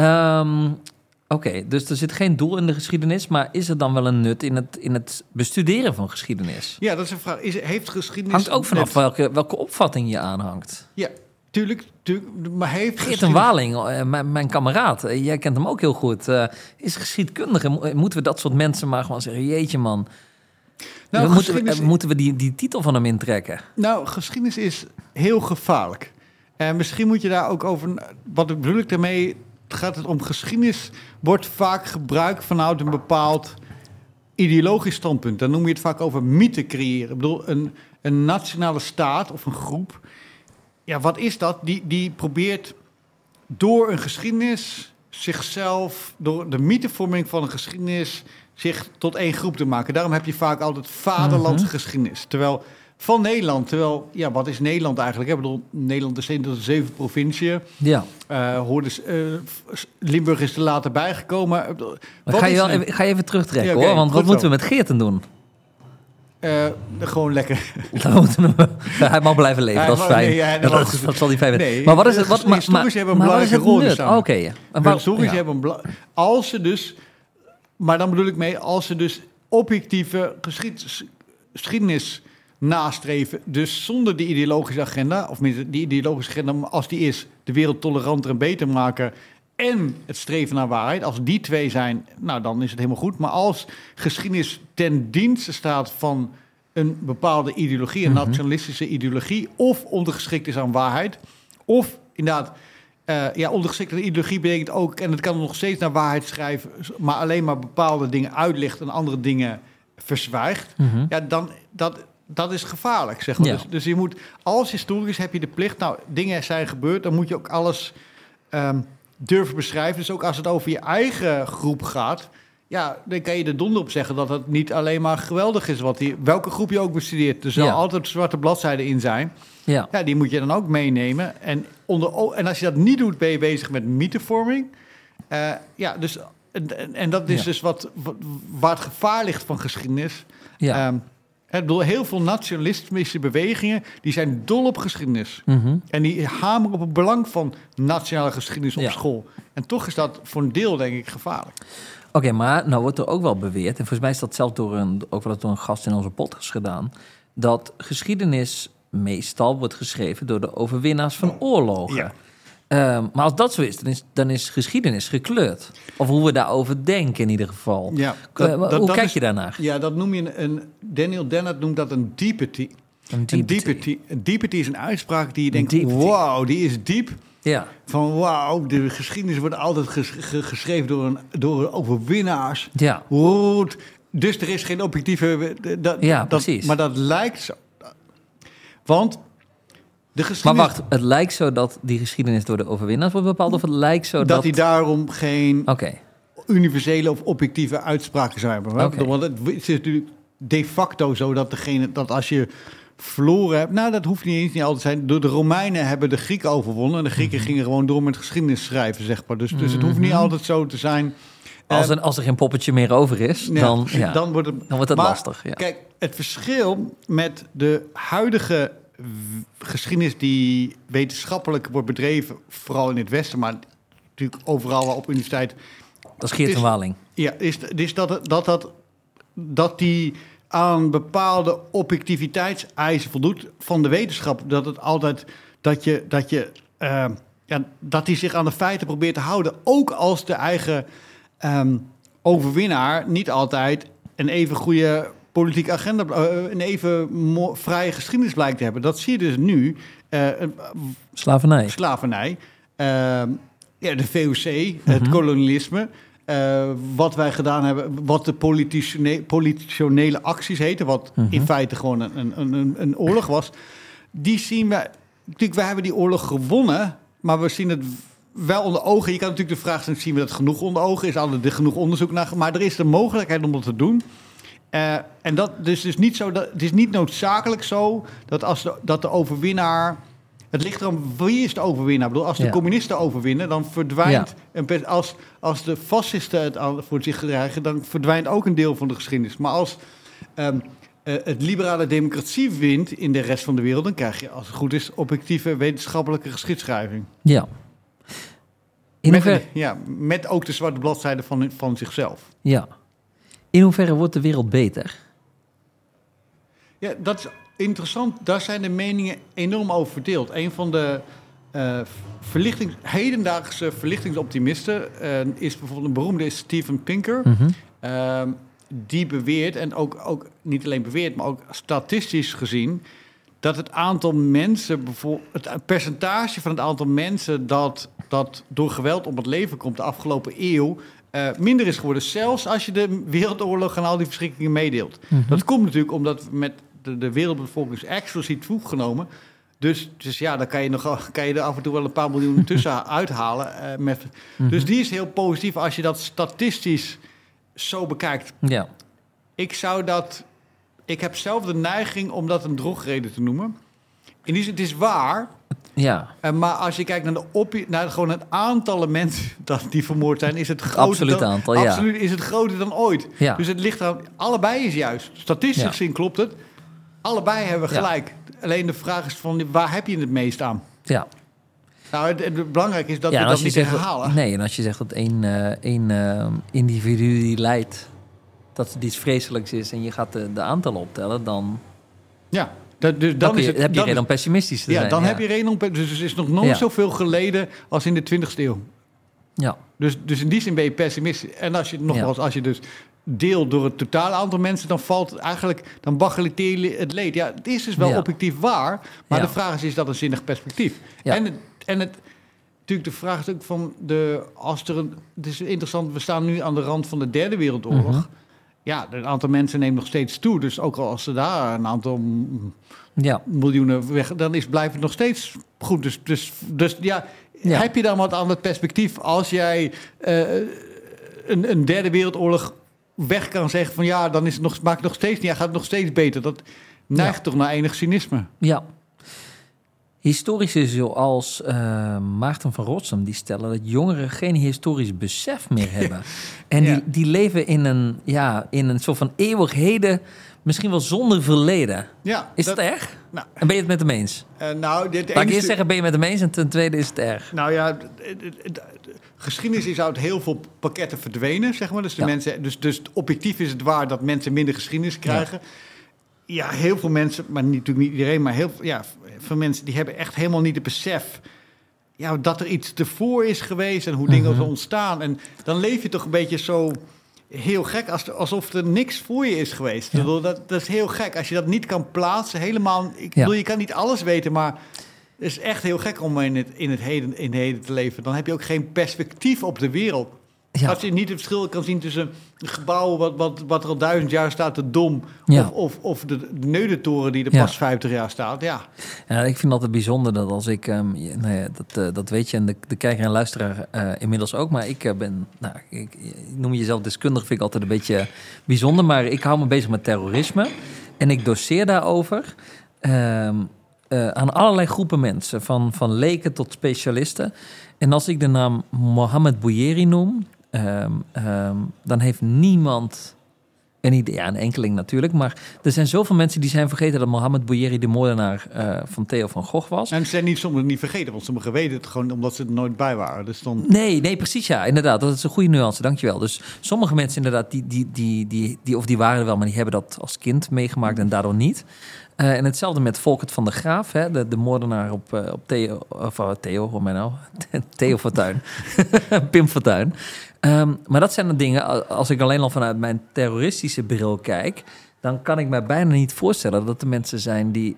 Oké, dus er zit geen doel in de geschiedenis, maar is er dan wel een nut in het bestuderen van geschiedenis? Ja, dat is een vraag. Heeft geschiedenis... Hangt ook vanaf welke opvatting je aanhangt. Ja, tuurlijk. Maar heeft Geert Waling, mijn kameraad, jij kent hem ook heel goed, is geschiedkundige. Moeten we dat soort mensen maar gewoon zeggen, jeetje man. Nou, moeten we die titel van hem intrekken? Nou, geschiedenis is heel gevaarlijk. En misschien moet je daar ook over... Wat bedoel ik daarmee? Gaat het om geschiedenis? Wordt vaak gebruikt vanuit een bepaald ideologisch standpunt. Dan noem je het vaak over mythe creëren. Ik bedoel, een nationale staat of een groep... Ja, wat is dat? Die probeert door een geschiedenis zichzelf... door de mythevorming van een geschiedenis... zich tot één groep te maken. Daarom heb je vaak altijd vaderlandse geschiedenis. Terwijl van Nederland... ja, wat is Nederland eigenlijk? Ik bedoel, Nederland is een van de 7 provinciën. Ja. Limburg is er later bijgekomen. Ga je even terugtrekken, hoor. Want wat moeten we met Geerten doen? Gewoon lekker. Hij mag blijven leven, dat is fijn. Dat zal hij fijn vinden. Nee, maar wat is het? Historici hebben een belangrijke rol in staan. Oké. Historici hebben als ze dus... Maar dan bedoel ik mee, als ze dus objectieve geschiedenis nastreven... dus zonder die ideologische agenda... of die ideologische agenda, als die is... de wereld toleranter en beter maken... en het streven naar waarheid. Als die 2 zijn, nou, dan is het helemaal goed. Maar als geschiedenis ten dienste staat van een bepaalde ideologie... een nationalistische ideologie... of ondergeschikt is aan waarheid... of inderdaad... ondergeschikt aan ideologie betekent ook... en het kan nog steeds naar waarheid schrijven... maar alleen maar bepaalde dingen uitlicht... en andere dingen verzwijgt... ja, dan... Dat is gevaarlijk, zeg maar. Ja. Dus je moet, als historicus heb je de plicht... nou, dingen zijn gebeurd, dan moet je ook alles durven beschrijven. Dus ook als het over je eigen groep gaat... ja, dan kan je er donder op zeggen dat het niet alleen maar geweldig is... welke groep je ook bestudeert. Er zal altijd zwarte bladzijden in zijn. Ja, die moet je dan ook meenemen. En als je dat niet doet, ben je bezig met mythevorming. Dus... En dat is dus waar het gevaar ligt van geschiedenis... Ja. Ik bedoel, heel veel nationalistische bewegingen... die zijn dol op geschiedenis. En die hameren op het belang van nationale geschiedenis op school. En toch is dat voor een deel, denk ik, gevaarlijk. Oké, maar nou wordt er ook wel beweerd... en volgens mij is dat zelfs door een gast in onze podcast gedaan... dat geschiedenis meestal wordt geschreven... door de overwinnaars van oorlogen. Ja. Maar als dat zo is, dan is geschiedenis gekleurd. Of hoe we daarover denken in ieder geval. Ja, hoe kijk je daarnaar? Ja, dat noem je Daniel Dennett noemt dat een deepity. Een deepity is een uitspraak die je denkt... wow, die is diep. Ja. Van wauw, de geschiedenis wordt altijd geschreven door overwinnaars. Ja. Wow, dus er is geen objectieve... precies. Maar dat lijkt zo. Want... Maar wacht, het lijkt zo dat die geschiedenis door de overwinnaars wordt bepaald... of het lijkt zo dat... die daarom geen universele of objectieve uitspraken zou hebben. Okay. Want het is natuurlijk de facto zo dat als je verloren hebt... Nou, dat hoeft niet altijd te zijn. Door de Romeinen hebben de Grieken overwonnen... en de Grieken gingen gewoon door met geschiedenis schrijven, zeg maar. Dus het hoeft niet altijd zo te zijn... Als er geen poppetje meer over is, dan wordt het lastig. Ja. Kijk, het verschil met de huidige... geschiedenis die wetenschappelijk wordt bedreven, vooral in het Westen, maar natuurlijk overal op universiteit. Dat is Geert en Waling. Ja, is dat die aan bepaalde objectiviteitseisen voldoet van de wetenschap. Dat het altijd dat die zich aan de feiten probeert te houden, ook als de eigen overwinnaar niet altijd een even goede politieke agenda, een even vrije geschiedenis blijkt te hebben. Dat zie je dus nu. Slavernij. De VOC, het kolonialisme. Wat wij gedaan hebben, wat de politionele acties heten, wat in feite gewoon een oorlog was. Die zien we. Natuurlijk, wij hebben die oorlog gewonnen, maar we zien het wel onder ogen. Je kan natuurlijk de vraag stellen, zien we dat genoeg onder ogen? Is er genoeg onderzoek naar? Maar er is de mogelijkheid om dat te doen. En dat dus niet zo. Het is niet noodzakelijk zo dat dat de overwinnaar Het ligt erom wie is de overwinnaar. Ik bedoel, als de communisten overwinnen, dan verdwijnt... Als de fascisten het voor zich krijgen, dan verdwijnt ook een deel van de geschiedenis. Maar als het liberale democratie wint in de rest van de wereld, dan krijg je, als het goed is, objectieve wetenschappelijke geschiedschrijving. Ja. Met ook de zwarte bladzijde van zichzelf. Ja. In hoeverre wordt de wereld beter? Ja, dat is interessant. Daar zijn de meningen enorm over verdeeld. Een van de hedendaagse verlichtingsoptimisten is bijvoorbeeld een beroemde Steven Pinker. Mm-hmm. Die beweert, en ook niet alleen beweert, maar ook statistisch gezien, dat het aantal mensen, het percentage van het aantal mensen dat door geweld om het leven komt de afgelopen eeuw, minder is geworden. Zelfs als je de wereldoorlog en al die verschrikkingen meedeelt. Mm-hmm. Dat komt natuurlijk omdat we met de wereldbevolking is explosief toegenomen. Dus ja, dan kan je er af en toe wel een paar miljoen tussen uithalen. Mm-hmm. Dus die is heel positief als je dat statistisch zo bekijkt. Ja. Ik heb zelf de neiging om dat een drogreden te noemen. In die zin, het is waar. Ja. Maar als je kijkt naar gewoon het aantallen mensen die vermoord zijn, is het groter. Absoluut aantal, ja. Absoluut is het groter dan ooit. Ja. Dus het ligt eraan. Allebei is juist. Statistisch gezien klopt het. Allebei hebben gelijk. Ja. Alleen de vraag is van waar heb je het meest aan? Ja. Nou, het belangrijke is dat we dat niet herhalen. Nee, en als je zegt dat één individu die lijdt, dat het iets vreselijks is en je gaat de aantallen optellen, dan... Ja. heb je reden om pessimistisch te zijn. Ja, dan heb je reden om... Dus er is nog nooit zoveel geleden als in de 20e eeuw. Ja. Dus in die zin ben je pessimistisch. En als je dus deelt door het totale aantal mensen, dan valt het eigenlijk, dan bagatelliseer je het leed. Ja, het is dus wel objectief waar, maar de vraag is dat een zinnig perspectief? Ja. En natuurlijk de vraag is ook van het is interessant, we staan nu aan de rand van de Derde Wereldoorlog. Mm-hmm. Ja, het aantal mensen neemt nog steeds toe. Dus ook al als ze daar een aantal miljoenen weg, dan blijft het nog steeds goed. Dus heb je dan wat aan het perspectief als jij een Derde Wereldoorlog weg kan zeggen van ja, dan maakt het nog steeds niet, gaat het nog steeds beter. Dat neigt toch naar enig cynisme. Ja. Historici zoals Maarten van Rossum, die stellen dat jongeren geen historisch besef meer hebben. En die leven in een soort van eeuwigheden, misschien wel zonder verleden. Ja, is dat erg? Nou, en ben je het met hem eens? Laat ik eerst zeggen, ben je met hem eens? En ten tweede, is het erg? Nou ja, geschiedenis is uit heel veel pakketten verdwenen, zeg maar. Dus, dus objectief is het waar dat mensen minder geschiedenis krijgen. Ja, heel veel mensen, maar natuurlijk niet iedereen, maar veel mensen die hebben echt helemaal niet het besef dat er iets ervoor is geweest en hoe dingen ontstaan. En dan leef je toch een beetje zo heel gek, alsof er niks voor je is geweest. Ja. Dat is heel gek. Als je dat niet kan plaatsen, helemaal... Ik bedoel, je kan niet alles weten, maar het is echt heel gek om in het heden te leven. Dan heb je ook geen perspectief op de wereld. Ja. Als je niet het verschil kan zien tussen een gebouw wat er al 1000 jaar staat, de Dom, of de Neudentoren die er pas 50 jaar staat. Ja, ik vind altijd bijzonder dat als ik, dat weet je en de kijker en luisteraar inmiddels ook, maar ik noem jezelf deskundig, vind ik altijd een beetje bijzonder, maar ik hou me bezig met terrorisme en ik doseer daarover aan allerlei groepen mensen, van leken tot specialisten. En als ik de naam Mohammed Bouyeri noem, dan heeft niemand een idee. Ja, een enkeling natuurlijk. Maar er zijn zoveel mensen die zijn vergeten dat Mohammed Bouyeri de moordenaar van Theo van Gogh was. En ze zijn sommigen niet vergeten, want sommigen weten het gewoon omdat ze er nooit bij waren. Dus dan... Nee, precies, ja, inderdaad. Dat is een goede nuance, dankjewel. Dus sommige mensen inderdaad, die waren er wel, maar die hebben dat als kind meegemaakt en daardoor niet. En hetzelfde met Volkert van der Graaf, hè, de moordenaar op Theo, hoe mij nou? Theo Fortuyn. Pim Fortuyn. Maar dat zijn de dingen, als ik alleen al vanuit mijn terroristische bril kijk, dan kan ik me bijna niet voorstellen dat er mensen zijn die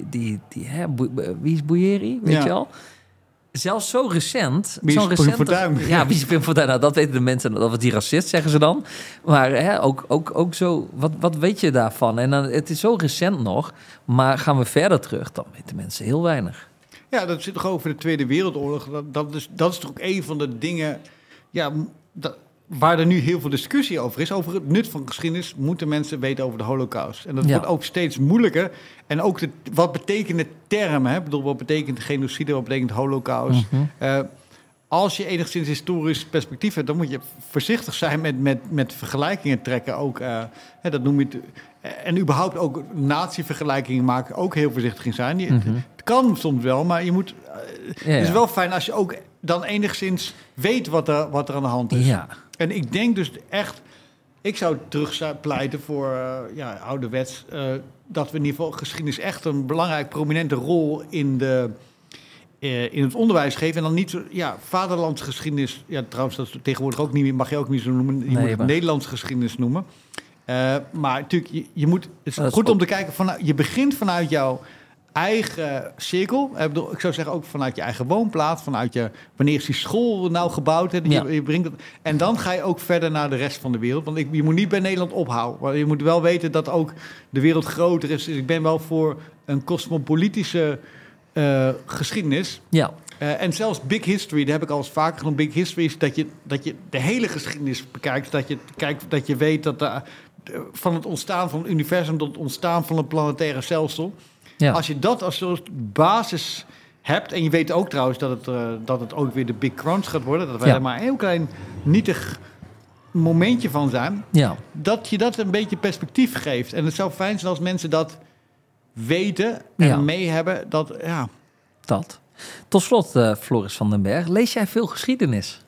wie is Bouyeri, weet je al? Zelfs zo recent. Wie is Pim Fortuyn? Ja, wie is Pim Fortuyn? Nou, dat weten de mensen, dat was die racist, zeggen ze dan. Maar ook zo, wat weet je daarvan? En dan, het is zo recent nog, maar gaan we verder terug, dan weten mensen heel weinig. Ja, dat zit toch over de Tweede Wereldoorlog. Dat is toch ook een van de dingen. Ja, waar er nu heel veel discussie over is, over het nut van geschiedenis, moeten mensen weten over de Holocaust. En dat wordt ook steeds moeilijker. En ook wat betekenen termen? Hè? Ik bedoel, wat betekent genocide, wat betekent Holocaust? Als je enigszins historisch perspectief hebt, dan moet je voorzichtig zijn met vergelijkingen trekken. Ook, dat noem je en überhaupt ook natievergelijkingen maken, ook heel voorzichtig in zijn. Het kan soms wel, maar je moet. Het is wel fijn als je ook dan enigszins weet wat er aan de hand is. Ja. En ik denk dus echt, ik zou terugpleiten voor ouderwets, dat we in ieder geval geschiedenis echt een belangrijk, prominente rol in het onderwijs geven. En dan niet zo, vaderlandsgeschiedenis. Ja, trouwens, dat is tegenwoordig ook niet meer, mag je ook niet zo noemen. Je moet het Nederlands geschiedenis noemen. Maar natuurlijk, je moet. Het is goed om te kijken je begint vanuit jouw eigen cirkel. Ik zou zeggen ook vanuit je eigen woonplaats, wanneer is die school nou gebouwd? Hè? Je brengt het, en dan ga je ook verder naar de rest van de wereld. Want je moet niet bij Nederland ophouden. Maar je moet wel weten dat ook de wereld groter is. Dus ik ben wel voor een cosmopolitische geschiedenis. Ja. En zelfs Big History, daar heb ik al eens vaker genoemd. Big History is dat je de hele geschiedenis bekijkt. Dat je weet dat van het ontstaan van het universum tot het ontstaan van het planetaire stelsel. Ja. Als je dat als soort basis hebt, en je weet ook trouwens dat het ook weer de Big Crunch gaat worden, dat wij er maar een heel klein nietig momentje van zijn, dat je dat een beetje perspectief geeft. En het zou fijn zijn als mensen dat weten en mee hebben. Dat. Tot slot, Floris van den Berg, lees jij veel geschiedenis?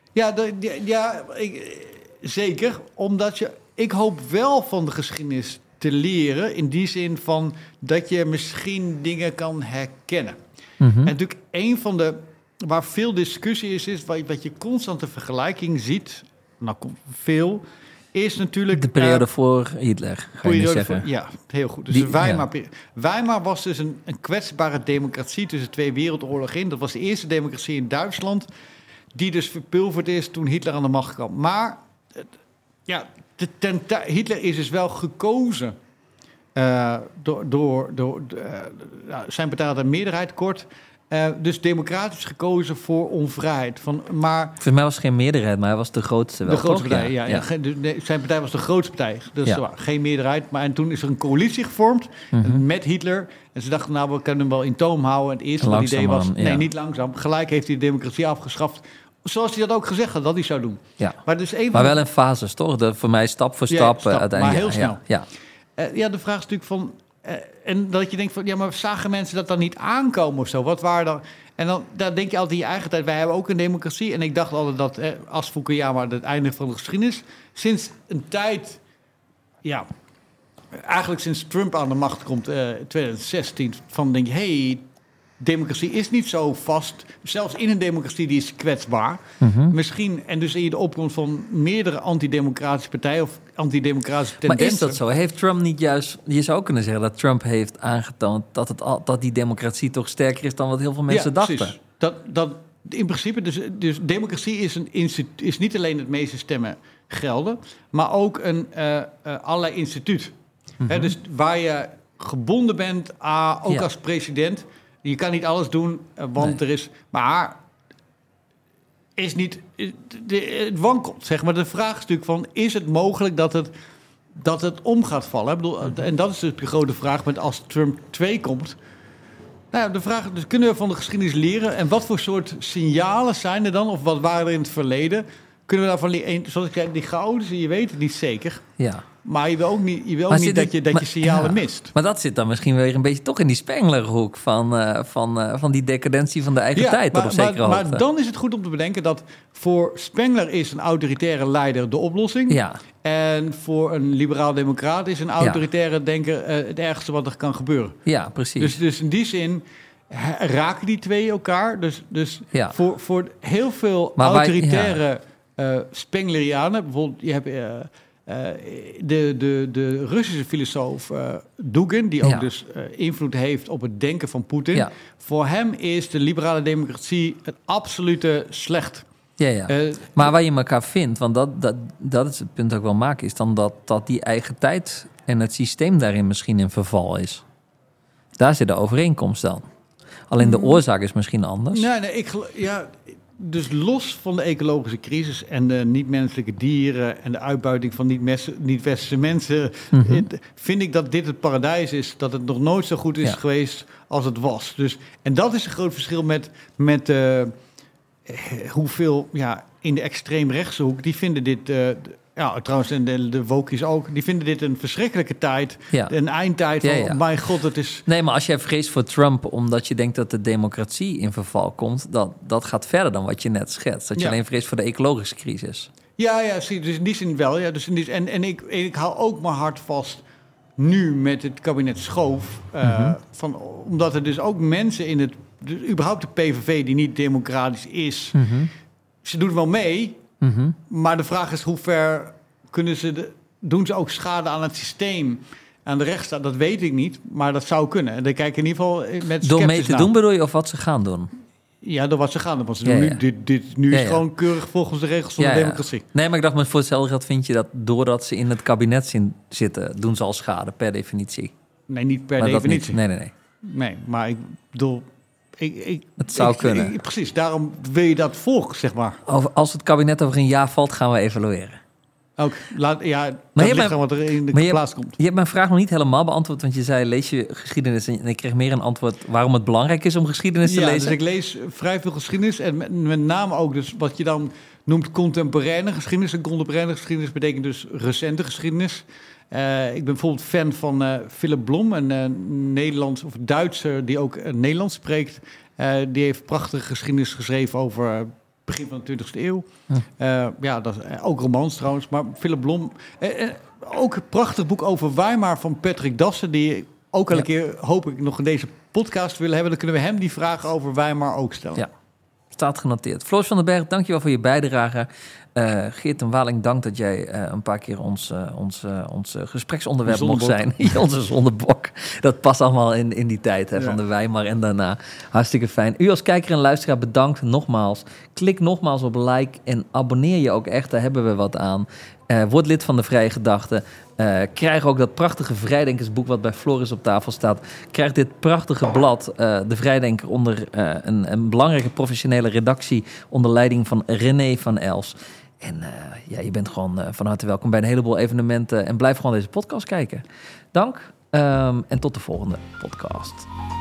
Zeker. Omdat ik hoop wel van de geschiedenis te leren, in die zin van dat je misschien dingen kan herkennen. En natuurlijk een van waar veel discussie is wat je constante vergelijking ziet, veel, is natuurlijk de periode voor Hitler, ga je zeggen. Heel goed. Dus de Weimar was dus een kwetsbare democratie tussen 2 wereldoorlogen in. Dat was de eerste democratie in Duitsland, die dus verpulverd is toen Hitler aan de macht kwam. Maar Hitler is dus wel gekozen door zijn partij had een meerderheid kort. Dus democratisch gekozen voor onvrijheid. Maar voor mij was het geen meerderheid, maar hij was de grootste wel. De grootste partij, zijn partij was de grootste partij. Dus geen meerderheid. Maar en toen is er een coalitie gevormd met Hitler. En ze dachten, we kunnen hem wel in toom houden. En het eerste idee was, niet langzaam. Gelijk heeft hij de democratie afgeschaft. Zoals hij dat ook gezegd had, dat hij zou doen. Ja. Maar wel in fases, toch? Voor mij stap voor stap. Uiteindelijk. Maar heel snel. De vraag is natuurlijk van. En dat je denkt van, maar zagen mensen dat dan niet aankomen of zo? Wat waren dan? En dan denk je altijd in je eigen tijd, wij hebben ook een democratie. En ik dacht altijd dat als Fukuyama het einde van de geschiedenis. Sinds een tijd, eigenlijk sinds Trump aan de macht komt, 2016, van denk je, democratie is niet zo vast. Zelfs in een democratie die is kwetsbaar. Misschien, en dus in je de opkomst van meerdere antidemocratische partijen of antidemocratische tendensen. Maar is dat zo? Heeft Trump niet juist. Je zou kunnen zeggen dat Trump heeft aangetoond dat die democratie toch sterker is dan wat heel veel mensen dachten. Precies. Dat in principe, dus democratie is niet alleen het meeste stemmen gelden, maar ook allerlei instituut. Dus waar je gebonden bent, ook als president. Je kan niet alles doen, want er is. Maar is niet. Het wankelt, zeg maar. De vraag is natuurlijk van: is het mogelijk dat het om gaat vallen? Ik bedoel, en dat is de grote vraag met als Trump 2 komt. Nou, de vraag: dus kunnen we van de geschiedenis leren? En wat voor soort signalen zijn er dan? Of wat waren er in het verleden? Kunnen we daarvan leren? Zoals ik zei, die chaotische, je weet het niet zeker. Ja. Maar je wil ook niet dat je signalen mist. Maar dat zit dan misschien weer een beetje toch in die Spenglerhoek van die decadentie van de eigen tijd. Maar dan is het goed om te bedenken dat voor Spengler is een autoritaire leider de oplossing. Ja. En voor een liberaal-democraat is een autoritaire denker het ergste wat er kan gebeuren. Ja, precies. Dus in die zin raken die twee elkaar. Dus voor heel veel autoritaire Spenglerianen, bijvoorbeeld je hebt de Russische filosoof Dugin, die ook dus invloed heeft op het denken van Poetin. Ja. Voor hem is de liberale democratie het absolute slecht. Maar waar je elkaar vindt, want dat is het punt dat ik wil maken, is dan dat die eigen tijd en het systeem daarin misschien in verval is. Daar zit de overeenkomst dan. Alleen de oorzaak is misschien anders. Dus los van de ecologische crisis en de niet-menselijke dieren en de uitbuiting van niet-westerse mensen, vind ik dat dit het paradijs is, dat het nog nooit zo goed is geweest als het was. Dus, en dat is een groot verschil met hoeveel in de extreemrechtse hoek, die vinden dit... trouwens, en de wokies ook. Die vinden dit een verschrikkelijke tijd. Ja. Een eindtijd van, oh mijn god, het is... Nee, maar als jij vreest voor Trump omdat je denkt dat de democratie in verval komt, dat gaat verder dan wat je net schetst. Dat je alleen vreest voor de ecologische crisis. Ja, zie, dus in die zin wel. Ja, dus en ik hou ook mijn hart vast nu met het kabinet Schoof. Omdat er dus ook mensen in het... Dus überhaupt de PVV die niet democratisch is. Ze doen wel mee... Maar de vraag is hoe ver doen ze ook schade aan het systeem, aan de rechtsstaat? Dat weet ik niet, maar dat zou kunnen. En dan kijk ik in ieder geval met door mee te doen bedoel je, of wat ze gaan doen? Ja, door wat ze gaan doen. Want ze doen nu is gewoon keurig volgens de regels van de democratie. Nee, maar ik dacht, maar voor hetzelfde geld vind je dat doordat ze in het kabinet zitten, doen ze al schade, per definitie? Nee, niet per definitie. Nee. Nee, maar ik bedoel... Het zou kunnen. Precies, daarom wil je dat volgen, zeg maar. Als het kabinet over een jaar valt, gaan we evalueren. Ook, dat ligt aan wat er in de plaats komt. Je hebt mijn vraag nog niet helemaal beantwoord, want je zei, lees je geschiedenis? En ik kreeg meer een antwoord waarom het belangrijk is om geschiedenis te lezen. Dus ik lees vrij veel geschiedenis en met name ook dus wat je dan noemt contemporaine geschiedenis. En contemporaine geschiedenis betekent dus recente geschiedenis. Ik ben bijvoorbeeld fan van Philip Blom, een Nederlands of Duitser die ook Nederlands spreekt. Die heeft prachtige geschiedenis geschreven over begin van de 20e eeuw. Dat is ook romans trouwens. Maar Philip Blom, ook een prachtig boek over Weimar van Patrick Dassen, die ook al een keer, hoop ik, nog in deze podcast willen hebben. Dan kunnen we hem die vragen over Weimar ook stellen. Ja, staat genoteerd. Floris van den Berg, dankjewel voor je bijdrage. Geert en Waling, dank dat jij een paar keer ons gespreksonderwerp mocht zijn. Onze zondebok. Dat past allemaal in die tijd van de Weimar en daarna. Hartstikke fijn. U als kijker en luisteraar bedankt nogmaals. Klik nogmaals op like en abonneer je ook echt. Daar hebben we wat aan. Word lid van de Vrije Gedachte. Krijg ook dat prachtige Vrijdenkersboek wat bij Floris op tafel staat. Krijg dit prachtige blad, De Vrijdenker, onder een belangrijke professionele redactie onder leiding van René van Els. En je bent gewoon van harte welkom bij een heleboel evenementen. En blijf gewoon deze podcast kijken. Dank en tot de volgende podcast.